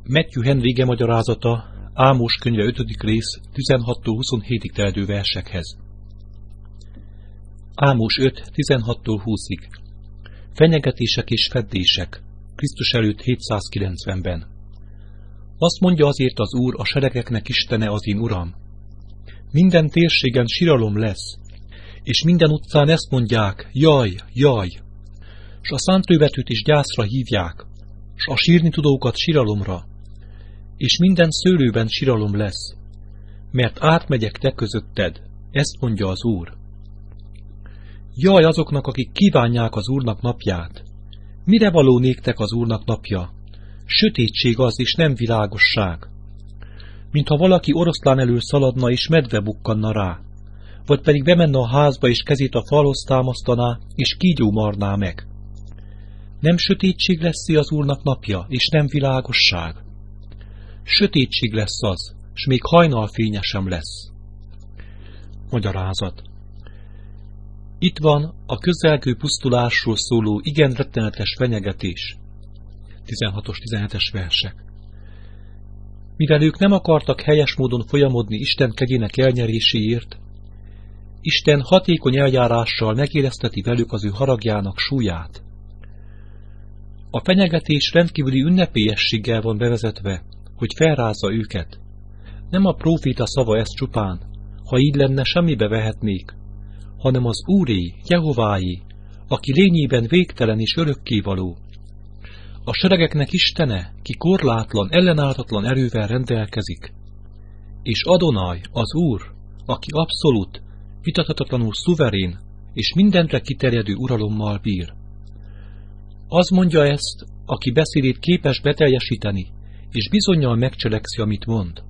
Matthew Henry magyarázata, Ámós könyve 5. rész 16-27 terjedő versekhez. Ámós 5, 16-20. Fenyegetések és feddések, Krisztus előtt 790-ben. Azt mondja azért az Úr, a seregeknek Istene, az én Uram. Minden térségen siralom lesz, és minden utcán ezt mondják, jaj, jaj, s a szántővetőt is gyászra hívják, s a sírni tudókat siralomra, és minden szőlőben siralom lesz, mert átmegyek te közötted, ezt mondja az Úr. Jaj azoknak, akik kívánják az Úrnak napját! Mire való néktek az Úrnak napja? Sötétség az, és nem világosság. Mintha valaki oroszlán elől szaladna, és medve bukkanna rá, vagy pedig bemenne a házba, és kezét a falhoz támasztaná, és kígyó marná meg. Nem sötétség lesz az Úrnak napja, és nem világosság. Sötétség lesz az, s még hajnalfénye sem lesz. Magyarázat. Itt van a közelgő pusztulásról szóló igen rettenetes fenyegetés. 16-17 versek. Mivel ők nem akartak helyes módon folyamodni Isten kegyének elnyeréséért, Isten hatékony eljárással megérezteti velük az ő haragjának súlyát. A fenyegetés rendkívüli ünnepélyességgel van bevezetve, hogy felrázza őket. Nem a próféta szava ez csupán, ha így lenne, semmibe vehetnék, hanem az Úré, Jehováé, aki lényében végtelen és örökkévaló. A seregeknek Istene, ki korlátlan, ellenáltatlan erővel rendelkezik, és Adonai, az Úr, aki abszolút, vitathatatlanul szuverén, és mindenre kiterjedő uralommal bír. Az mondja ezt, aki beszédét képes beteljesíteni, és bizonnyal megcselekszi, amit mond.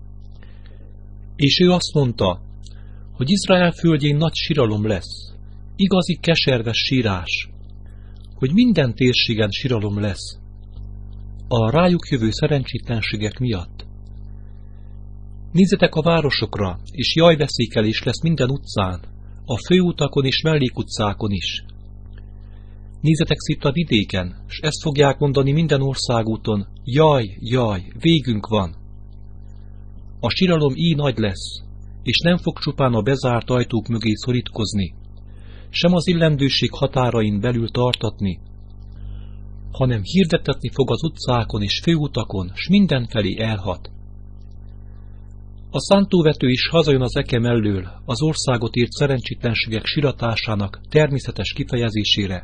És ő azt mondta, hogy Izrael földjén nagy siralom lesz, igazi keserves sírás, hogy minden térségen siralom lesz, a rájuk jövő szerencsétlenségek miatt. Nézzetek a városokra, és jajveszékelés lesz minden utcán, a főutakon és mellékutcákon is. Nézzetek szét a vidéken, s ezt fogják mondani minden országúton, jaj, jaj, végünk van. A siralom így nagy lesz, és nem fog csupán a bezárt ajtók mögé szorítkozni, sem az illendőség határain belül tartatni, hanem hirdetetni fog az utcákon és főutakon, s mindenfelé elhat. A szántóvető is hazajön az eke mellől, az országot ért szerencsétlenségek siratásának természetes kifejezésére.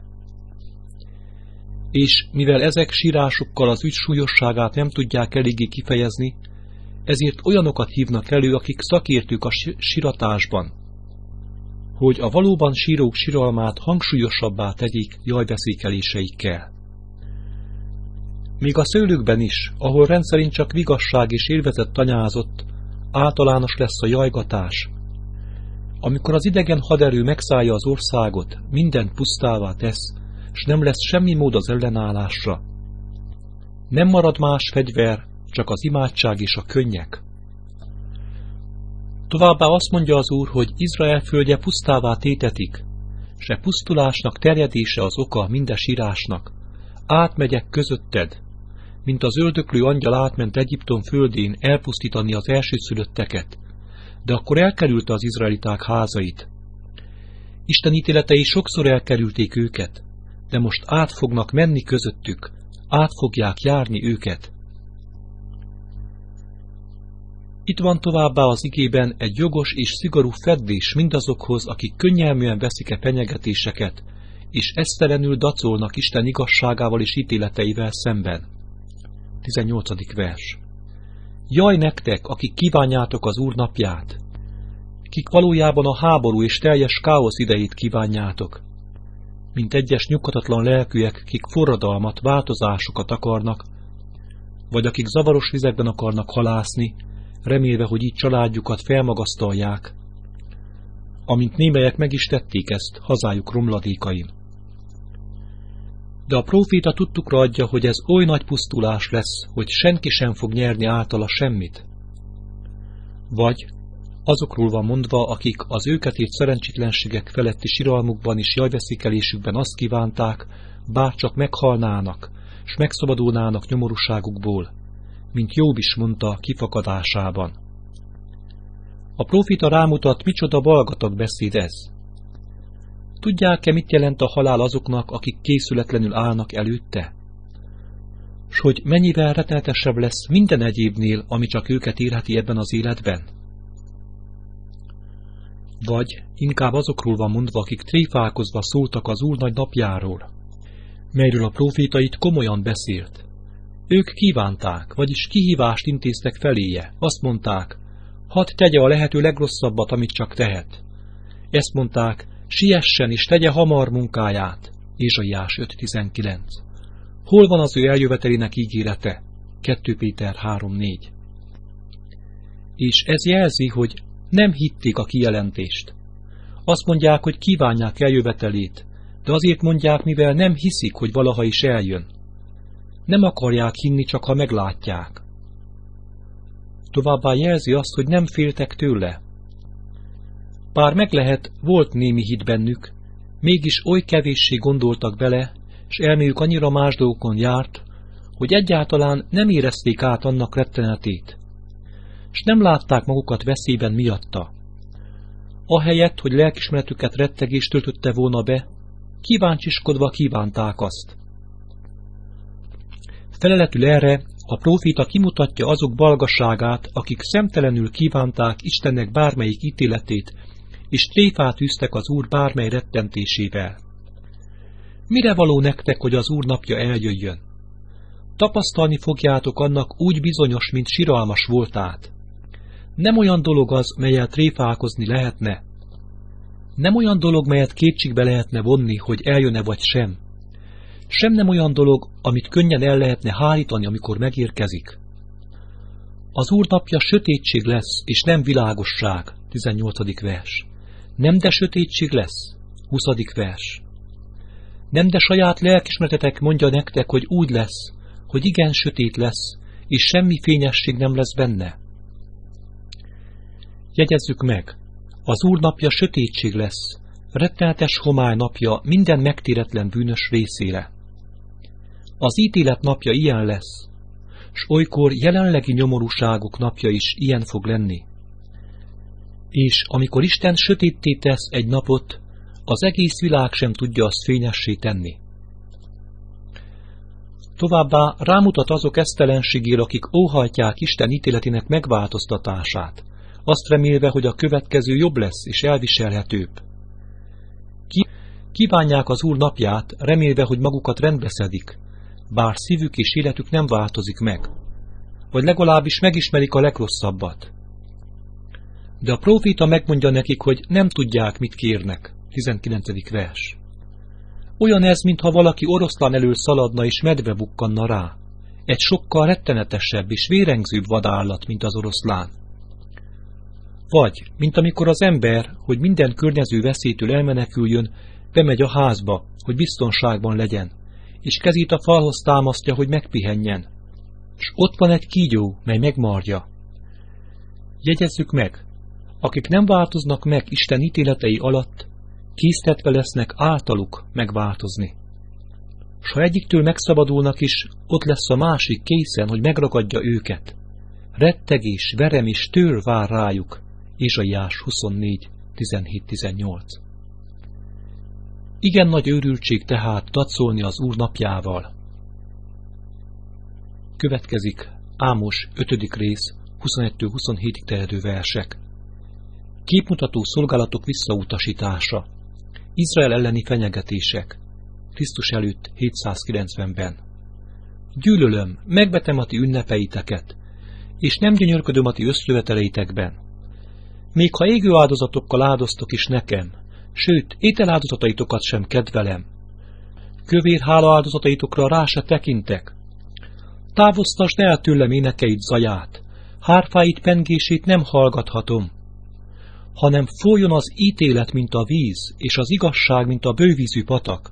És mivel ezek sírásukkal az ügy súlyosságát nem tudják eléggé kifejezni, ezért olyanokat hívnak elő, akik szakértők a siratásban, hogy a valóban sírók siralmát hangsúlyosabbá tegyék jajveszékeléseikkel. Még a szőlőkben is, ahol rendszerint csak vigasság és élvezet tanyázott, általános lesz a jajgatás. Amikor az idegen haderő megszállja az országot, mindent pusztává tesz, s nem lesz semmi mód az ellenállásra. Nem marad más fegyver, csak az imádság és a könnyek. Továbbá azt mondja az Úr, hogy Izrael földje pusztává tétetik, s pusztulásnak terjedése az oka minden sírásnak. Átmegyek közötted, mint az öldöklő angyal átment Egyiptom földén elpusztítani az elsőszülötteket, de akkor elkerülte az izraeliták házait. Isten ítéletei sokszor elkerülték őket, de most át fognak menni közöttük, át fogják járni őket. Itt van továbbá az igében egy jogos és szigorú feddés mindazokhoz, akik könnyelműen veszik fenyegetéseket, és esztelenül dacolnak Isten igazságával és ítéleteivel szemben. 18. vers. Jaj nektek, akik kívánjátok az Úr napját, kik valójában a háború és teljes káosz idejét kívánjátok, mint egyes nyughatatlan lelkűek, kik forradalmat, változásokat akarnak, vagy akik zavaros vizekben akarnak halászni, remélve, hogy így családjukat felmagasztalják, amint némelyek meg is tették ezt hazájuk romladékain. De a próféta tudtukra adja, hogy ez oly nagy pusztulás lesz, hogy senki sem fog nyerni általa semmit. Vagy azokról van mondva, akik az őket ért szerencsétlenségek feletti siralmukban és jajveszékelésükben azt kívánták, bárcsak meghalnának, s megszabadulnának nyomorúságukból, mint Jobb is mondta kifakadásában. A próféta rámutat, micsoda balgatag beszéd ez. Tudják-e, mit jelent a halál azoknak, akik készületlenül állnak előtte? S hogy mennyivel rettenetesebb lesz minden egyébnél, ami csak őket érheti ebben az életben? Vagy inkább azokról van mondva, akik tréfálkozva szóltak az Úr nagy napjáról, melyről a próféta itt komolyan beszélt. Ők kívánták, vagyis kihívást intéztek feléje. Azt mondták, hadd tegye a lehető legrosszabbat, amit csak tehet. Ezt mondták, siessen és tegye hamar munkáját. Ézsaiás 5.19. Hol van az ő eljövetelének ígérete? 2 Péter 3.4. És ez jelzi, hogy nem hitték a kijelentést. Azt mondják, hogy kívánják eljövetelét, de azért mondják, mivel nem hiszik, hogy valaha is eljön. Nem akarják hinni, csak ha meglátják. Továbbá jelzi azt, hogy nem féltek tőle. Bár meg lehet, volt némi hit bennük, mégis oly kevéssé gondoltak bele, s elméjük annyira más dolgokon járt, hogy egyáltalán nem érezték át annak rettenetét, s nem látták magukat veszélyben miatta. Ahelyett, hogy lelkismeretüket rettegés töltötte volna be, kíváncsiskodva kívánták azt. Feleletül erre a próféta kimutatja azok balgasságát, akik szemtelenül kívánták Istennek bármelyik ítéletét, és tréfát űztek az Úr bármely rettentésével. Mire való nektek, hogy az Úr napja eljöjjön? Tapasztalni fogjátok annak úgy bizonyos, mint siralmas voltát. Nem olyan dolog az, melyel tréfálkozni lehetne. Nem olyan dolog, melyet kétségbe lehetne vonni, hogy eljön-e vagy sem. Sem nem olyan dolog, amit könnyen el lehetne hárítani, amikor megérkezik. Az Úr napja sötétség lesz, és nem világosság. 18. vers. Nem de sötétség lesz. 20. vers. Nem de saját lelkismeretetek mondja nektek, hogy úgy lesz, hogy igen sötét lesz, és semmi fényesség nem lesz benne. Jegyezzük meg, az Úr napja sötétség lesz, rettenetes homály napja minden megtéretlen bűnös részére. Az ítélet napja ilyen lesz, s olykor jelenlegi nyomorúságok napja is ilyen fog lenni. És amikor Isten sötétté tesz egy napot, az egész világ sem tudja azt fényessé tenni. Továbbá rámutat azok esztelenségére, akik óhajtják Isten ítéletének megváltoztatását, azt remélve, hogy a következő jobb lesz és elviselhetőbb. Kívánják az Úr napját, remélve, hogy magukat rendbe szedik, bár szívük és életük nem változik meg, vagy legalábbis megismerik a legrosszabbat. De a próféta megmondja nekik, hogy nem tudják, mit kérnek. 19. vers. Olyan ez, mintha valaki oroszlán elől szaladna és medve bukkanna rá. Egy sokkal rettenetesebb és vérengzőbb vadállat, mint az oroszlán. Vagy, mint amikor az ember, hogy minden környező veszélytől elmeneküljön, bemegy a házba, hogy biztonságban legyen, és kezét a falhoz támasztja, hogy megpihenjen. S ott van egy kígyó, mely megmarja. Jegyezzük meg, akik nem változnak meg Isten ítéletei alatt, késztetve lesznek általuk megváltozni. S ha egyiktől megszabadulnak is, ott lesz a másik készen, hogy megragadja őket. Rettegés, verem és tőr vár rájuk. Ézsaiás 24, 17-18. Igen nagy őrültség tehát dacolni az Úr napjával. Következik Ámos 5. rész, 21-27 terjedő versek. Képmutató szolgálatok visszautasítása. Izrael elleni fenyegetések. Krisztus előtt 790-ben. Gyűlölöm, megvetem a ti ünnepeiteket, és nem gyönyörködöm a ti összjöveteleitekben. Még ha égő áldozatokkal áldoztok is nekem, sőt, ételáldozataitokat sem kedvelem. Kövér hálaáldozataitokra rá se tekintek. Távoztasd el tőlem énekeit zaját, hárfáit pengését nem hallgathatom, hanem folyjon az ítélet, mint a víz, és az igazság, mint a bővízű patak.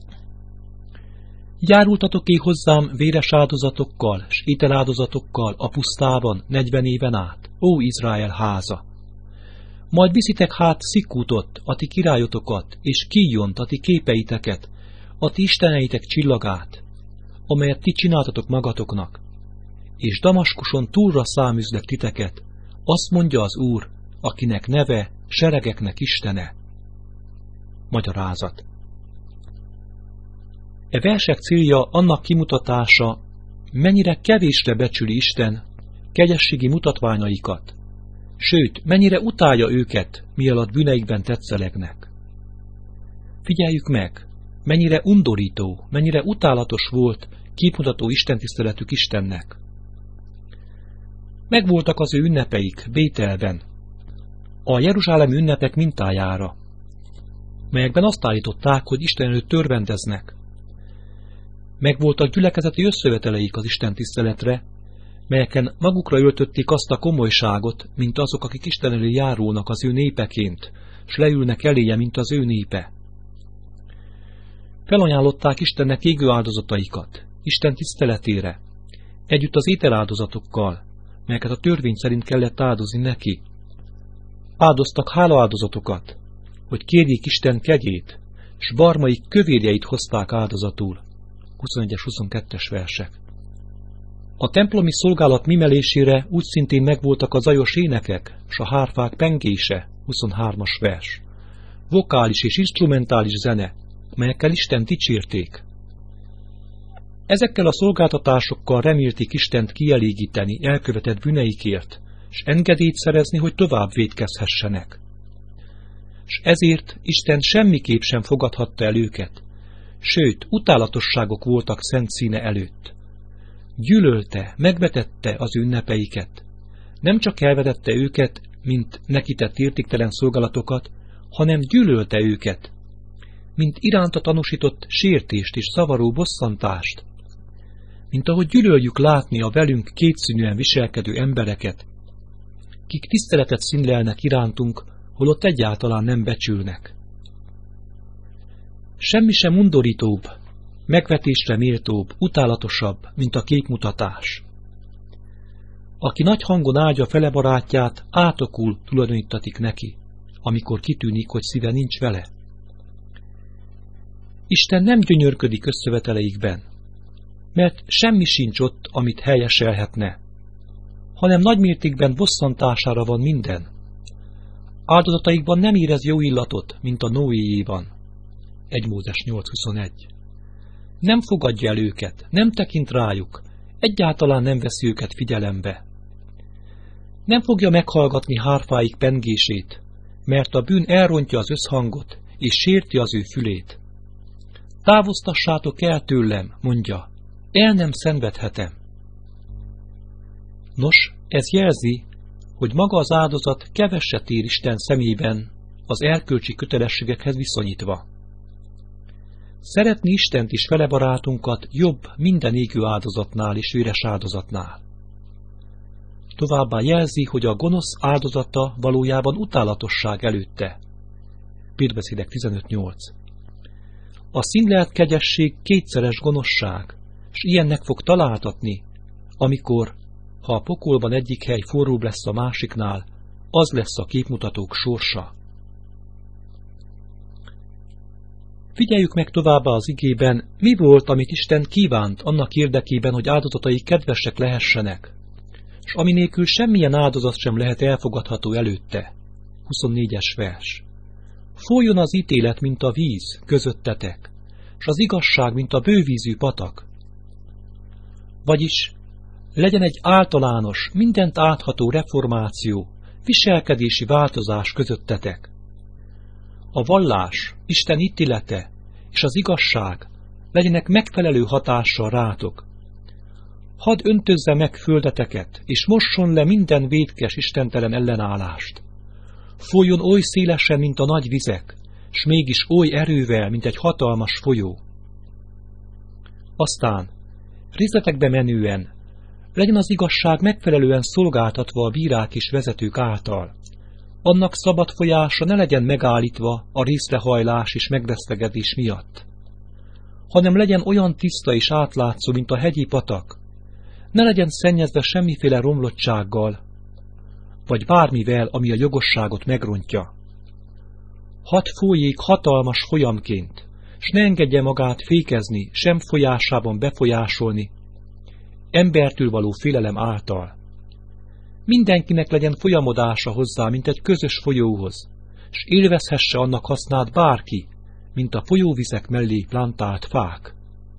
Járultatok-é hozzám véres áldozatokkal, s ételáldozatokkal a pusztában 40 éven át, ó Izrael háza! Majd viszitek hát Szikkútot, a ti királyotokat, és Kíjont, a ti képeiteket, a ti isteneitek csillagát, amelyet ti csináltatok magatoknak. és Damaskuson túlra száműzlek titeket, azt mondja az Úr, akinek neve seregeknek Istene. Magyarázat. E versek célja annak kimutatása, mennyire kevésre becsüli Isten kegyességi mutatványaikat, sőt, mennyire utálja őket, mielőtt bűneikben tetszelegnek. Figyeljük meg, mennyire undorító, mennyire utálatos volt képmutató istentiszteletük Istennek. Megvoltak az ő ünnepeik Bételben, a jeruzsálemi ünnepek mintájára, melyekben azt állították, hogy Isten előtt törvendeznek. Megvoltak gyülekezeti összeveteleik az istentiszteletre, melyeken magukra öltötték azt a komolyságot, mint azok, akik Isten elé járulnak az ő népeként, s leülnek eléje, mint az ő népe. Felajánlották Istennek égő áldozataikat, Isten tiszteletére, együtt az ételáldozatokkal, melyeket a törvény szerint kellett áldozni neki. Áldoztak hálaáldozatokat, hogy kérjék Isten kegyét, s barmaik kövérjeit hozták áldozatul. 21-22-es versek. A templomi szolgálat mimelésére úgy szintén megvoltak a zajos énekek, s a hárfák pengése, 23-as vers. Vokális és instrumentális zene, melyekkel Istent dicsérték. Ezekkel a szolgáltatásokkal remélték Istent kielégíteni elkövetett bűneikért, s engedélyt szerezni, hogy tovább vétkezhessenek. S ezért Isten semmiképp sem fogadhatta el őket, sőt, utálatosságok voltak szent színe előtt. Gyűlölte, megvetette az ünnepeiket. Nem csak elvetette őket, mint neki tett értéktelen szolgálatokat, hanem gyűlölte őket, mint iránta tanúsított sértést és zavaró bosszantást. Mint ahogy gyűlöljük látni a velünk kétszínűen viselkedő embereket, kik tiszteletet színlelnek irántunk, holott egyáltalán nem becsülnek. Semmi sem undorítóbb, megvetésre méltóbb, utálatosabb, mint a képmutatás. Aki nagy hangon áldja fele barátját, átokul tulajdonítatik neki, amikor kitűnik, hogy szíve nincs vele. Isten nem gyönyörködik összeveteleikben, mert semmi sincs ott, amit helyeselhetne, hanem nagymértékben bosszantására van minden. Áldozataikban nem érez jó illatot, mint a Noéjéban. 1 Mózes 8.21. Nem fogadja el őket, nem tekint rájuk, egyáltalán nem veszi őket figyelembe. Nem fogja meghallgatni hárfáik pengését, mert a bűn elrontja az összhangot, és sérti az ő fülét. Távoztassátok el tőlem, mondja, el nem szenvedhetem. Nos, ez jelzi, hogy maga az áldozat keveset ér Isten szemében az erkölcsi kötelességekhez viszonyítva. Szeretni Istent és fele barátunkat jobb minden égő áldozatnál és véres áldozatnál. Továbbá jelzi, hogy a gonosz áldozata valójában utálatosság előtte. Példabeszédek 15.8. A színlelt kegyesség kétszeres gonoszság, s ilyennek fog találtatni, amikor, ha a pokolban egyik hely forróbb lesz a másiknál, az lesz a képmutatók sorsa. Figyeljük meg továbbá az igében, mi volt, amit Isten kívánt annak érdekében, hogy áldozatai kedvesek lehessenek, s ami nélkül semmilyen áldozat sem lehet elfogadható előtte. 24-es vers. Folyjon az ítélet, mint a víz közöttetek, s az igazság, mint a bővízű patak. Vagyis legyen egy általános, mindent átható reformáció, viselkedési változás közöttetek. A vallás, Isten ítélete és az igazság legyenek megfelelő hatással rátok. Hadd öntözze meg földeteket, és mosson le minden vétkes istentelen ellenállást. Folyjon oly szélesen, mint a nagy vizek, s mégis oly erővel, mint egy hatalmas folyó. Aztán, részletekbe menően, legyen az igazság megfelelően szolgáltatva a bírák és vezetők által. Annak szabad folyása ne legyen megállítva a részrehajlás és megvesztegedés miatt, hanem legyen olyan tiszta és átlátszó, mint a hegyi patak. Ne legyen szennyezve semmiféle romlottsággal, vagy bármivel, ami a jogosságot megrontja. Hadd folyék hatalmas folyamként, s ne engedje magát fékezni, sem folyásában befolyásolni. embertől való félelem által. Mindenkinek legyen folyamodása hozzá, mint egy közös folyóhoz, s élvezhesse annak hasznát bárki, mint a folyóvizek mellé plantált fák.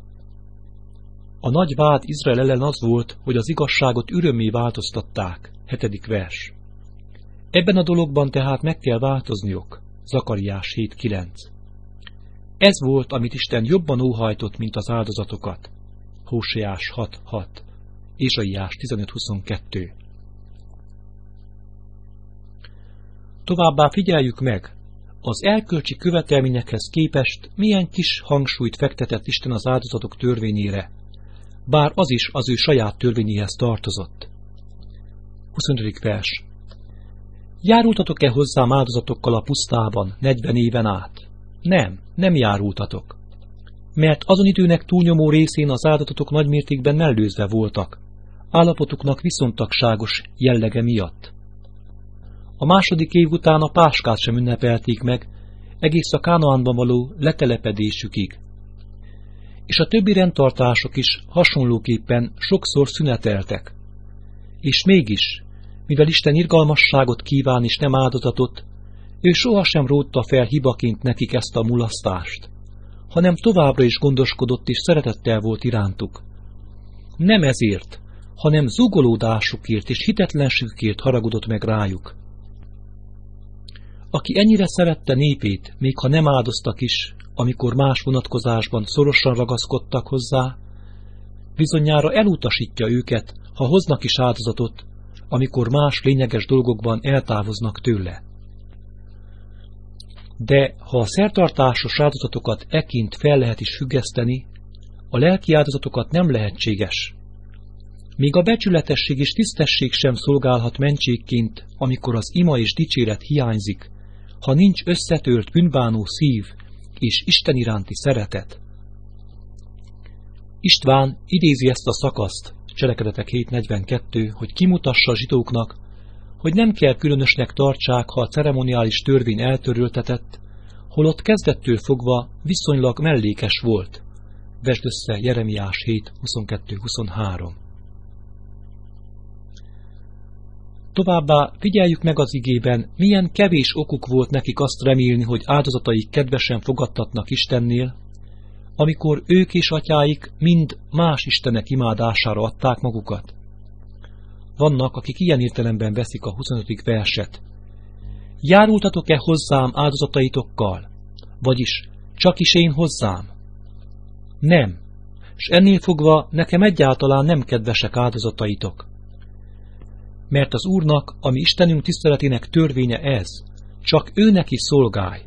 A nagy vád Izrael ellen az volt, hogy az igazságot örömmé változtatták. 7. vers. Ebben a dologban tehát meg kell változniok. Zakariás 7.9. Ez volt, amit Isten jobban óhajtott, mint az áldozatokat. Hóseás 6.6. Ézsaiás 15.22. Továbbá figyeljük meg, az erkölcsi követelményekhez képest milyen kis hangsúlyt fektetett Isten az áldozatok törvényére, bár az is az ő saját törvényéhez tartozott. 25. vers. Járultatok-e hozzám áldozatokkal a pusztában 40 éven át? Nem járultatok. Mert azon időnek túlnyomó részén az áldozatok nagymértékben mellőzve voltak, állapotuknak viszontagságos jellege miatt. A második év után a Páskát sem ünnepelték meg, egész a Kánaánban való letelepedésükig. És a többi rendtartások is hasonlóképpen sokszor szüneteltek. És mégis, mivel Isten irgalmasságot kíván és nem áldozatot, ő sohasem rótta fel hibaként nekik ezt a mulasztást, hanem továbbra is gondoskodott és szeretettel volt irántuk. Nem ezért, hanem zúgolódásukért és hitetlenségükért haragudott meg rájuk. Aki ennyire szerette népét, még ha nem áldoztak is, amikor más vonatkozásban szorosan ragaszkodtak hozzá, bizonyára elutasítja őket, ha hoznak is áldozatot, amikor más lényeges dolgokban eltávoznak tőle. De ha a szertartásos áldozatokat ekint fel lehet is függeszteni, a lelki áldozatokat nem lehetséges. Még a becsületesség és tisztesség sem szolgálhat mentségként, amikor az ima és dicséret hiányzik, ha nincs összetört bűnbánó szív és Isten iránti szeretet. István idézi ezt a szakaszt, Cselekedetek 7.42, hogy kimutassa a zsidóknak, hogy nem kell különösnek tartsák, ha a ceremoniális törvény eltöröltetett, holott kezdettől fogva viszonylag mellékes volt. Vesd össze Jeremiás 7.22-23. Továbbá figyeljük meg az igében, milyen kevés okuk volt nekik azt remélni, hogy áldozataik kedvesen fogadtatnak Istennél, amikor ők és atyáik mind más istenek imádására adták magukat. Vannak, akik ilyen értelemben veszik a 25. verset. Járultatok-e hozzám áldozataitokkal? Vagyis csak is én hozzám? Nem, s ennél fogva nekem egyáltalán nem kedvesek áldozataitok. Mert az Úrnak, ami Istenünk tiszteletének törvénye ez, csak ő neki szolgálj.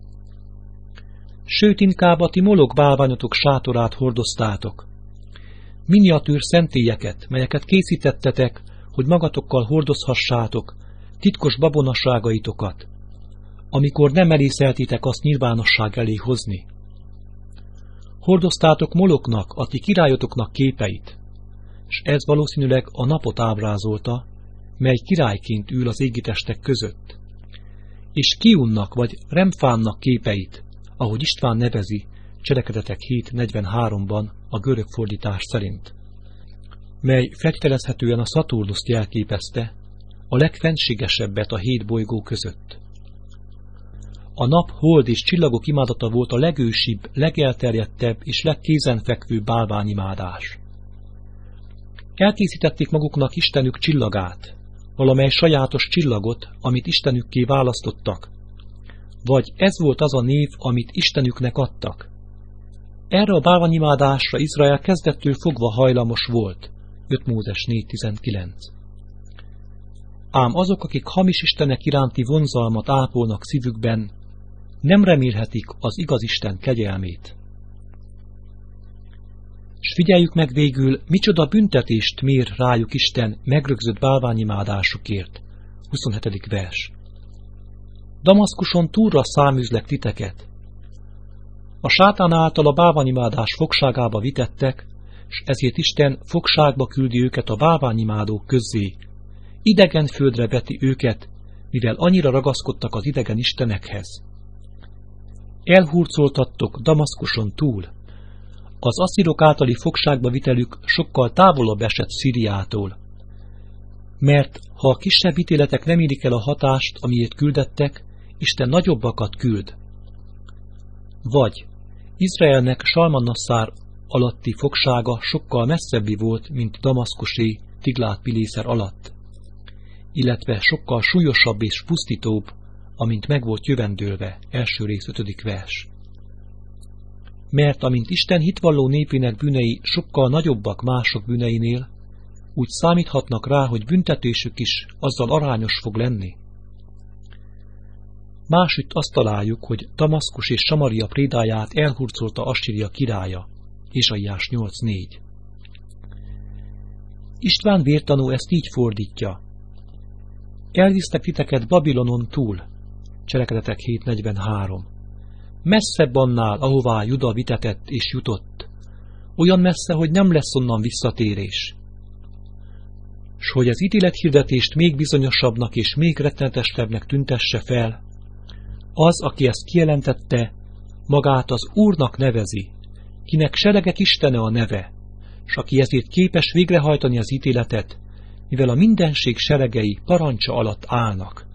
Sőt, inkább a ti molok bálványotok sátorát hordoztátok. Miniatűr szentélyeket, melyeket készítettetek, hogy magatokkal hordozhassátok titkos babonaságaitokat, amikor nem merészeltétek azt nyilvánosság elé hozni. Hordoztátok Moloknak, a ti királyotoknak képeit, s ez valószínűleg a napot ábrázolta, mely királyként ül az égitestek között, és Kiunnak vagy Remfánnak képeit, ahogy István nevezi, Cselekedetek 7.43-ban a görög fordítás szerint, mely feltételezhetően a Szaturnuszt jelképezte, a legfenségesebbet a 7 bolygó között. A nap, hold és csillagok imádata volt a legősibb, legelterjedtebb és legkézenfekvőbb bálványimádás. Elkészítették maguknak Istenük csillagát, valamely sajátos csillagot, amit Istenükké választottak, vagy ez volt az a név, amit Istenüknek adtak. Erre a bálványimádásra Izrael kezdettől fogva hajlamos volt. 5 Mózes 4.19. Ám azok, akik hamis istenek iránti vonzalmat ápolnak szívükben, nem remélhetik az igaz Isten kegyelmét. S figyeljük meg végül, micsoda büntetést mér rájuk Isten megrögzött bálványimádásukért. 27. vers. Damaszkuson túlra száműzlek titeket. A sátán által a bálványimádás fogságába vitettek, s ezért Isten fogságba küldi őket a bálványimádók közzé. Idegen földre veti őket, mivel annyira ragaszkodtak az idegen istenekhez. Elhurcoltattok Damaszkuson túl. Az asszírok általi fogságba vitelük sokkal távolabb esett Szíriától. Mert ha a kisebb ítéletek nem érik el a hatást, amiért küldettek, Isten nagyobbakat küld. Vagy Izraelnek Salmannasszár alatti fogsága sokkal messzebbi volt, mint Damaszkusé Tiglát-Piléser alatt, illetve sokkal súlyosabb és pusztítóbb, amint meg volt jövendőlve, első rész 5. vers. Mert amint Isten hitvalló népének bűnei sokkal nagyobbak mások bűneinél, úgy számíthatnak rá, hogy büntetésük is azzal arányos fog lenni. Másütt azt találjuk, hogy Damaszkus és Samaria prédáját elhurcolta Assíria királya, Ézsaiás 8.4. István vértanú ezt így fordítja. Elvisztek titeket Babilonon túl, Cselekedetek 7.43. Messzebb annál, ahová Juda vitetett és jutott, olyan messze, hogy nem lesz onnan visszatérés. S hogy az ítélethirdetést még bizonyosabbnak és még rettenetesebbnek tüntesse fel, az, aki ezt kijelentette, magát az Úrnak nevezi, kinek seregek Istene a neve, s aki ezért képes végrehajtani az ítéletet, mivel a mindenség seregei parancsa alatt állnak.